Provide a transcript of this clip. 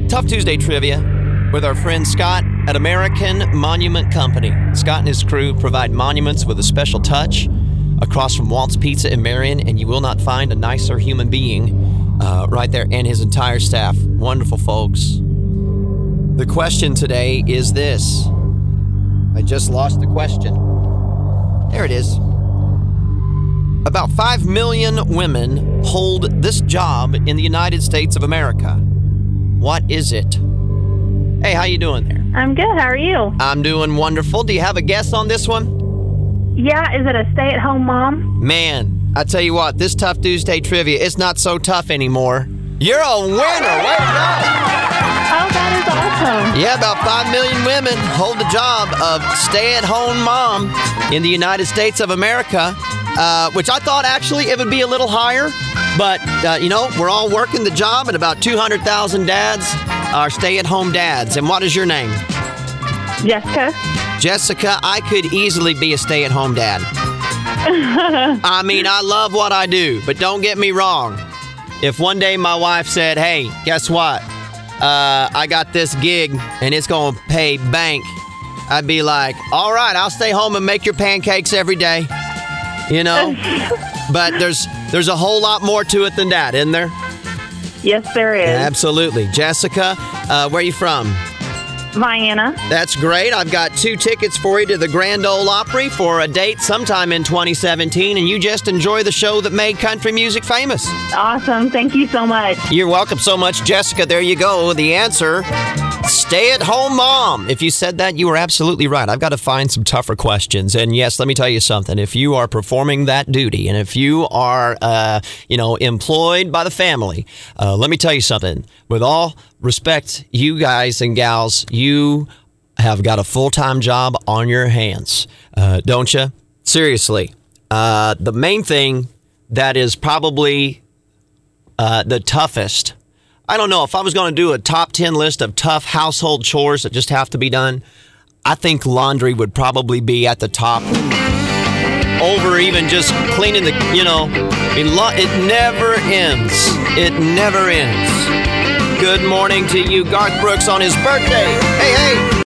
Tough Tuesday trivia with our friend Scott at American Monument Company. Scott and his crew provide monuments with a special touch across from Walt's Pizza in Marion, and you will not find a nicer human being right there, and his entire staff. Wonderful folks. The question today is this. I just lost the question. There it is. About 5 million women hold this job in the United States of America. What is it? Hey, how you doing there? I'm good. How are you? I'm doing wonderful. Do you have a guess on this one? Yeah, is it a stay-at-home mom? Man, I tell you what, this Tough Tuesday trivia, it's not so tough anymore. You're a winner. Way to go. Oh, that is awesome. Yeah, about 5 million women hold the job of stay-at-home mom in the United States of America, which I thought actually it would be a little higher. But, we're all working the job, and about 200,000 dads are stay-at-home dads. And what is your name? Jessica. Jessica, I could easily be a stay-at-home dad. I mean, I love what I do, but don't get me wrong. If one day my wife said, hey, guess what? I got this gig, and it's going to pay bank, I'd be like, all right, I'll stay home and make your pancakes every day. You know? But there's a whole lot more to it than that, isn't there? Yes, there is. Absolutely. Jessica, where are you from? Vienna. That's great. I've got 2 tickets for you to the Grand Ole Opry for a date sometime in 2017, and you just enjoy the show that made country music famous. Awesome. Thank you so much. You're welcome so much, Jessica. There you go. The answer, stay-at-home mom. If you said that, you were absolutely right. I've got to find some tougher questions. And yes, let me tell you something. If you are performing that duty, and if you are, employed by the family, let me tell you something. With all respect, you guys and gals, you have got a full-time job on your hands, don't you? Seriously. The main thing that is probably the toughest, I don't know, if I was going to do a top 10 list of tough household chores that just have to be done, I think laundry would probably be at the top. Over even just cleaning the, it never ends. It never ends. Good morning to you, Garth Brooks, on his birthday. Hey, hey.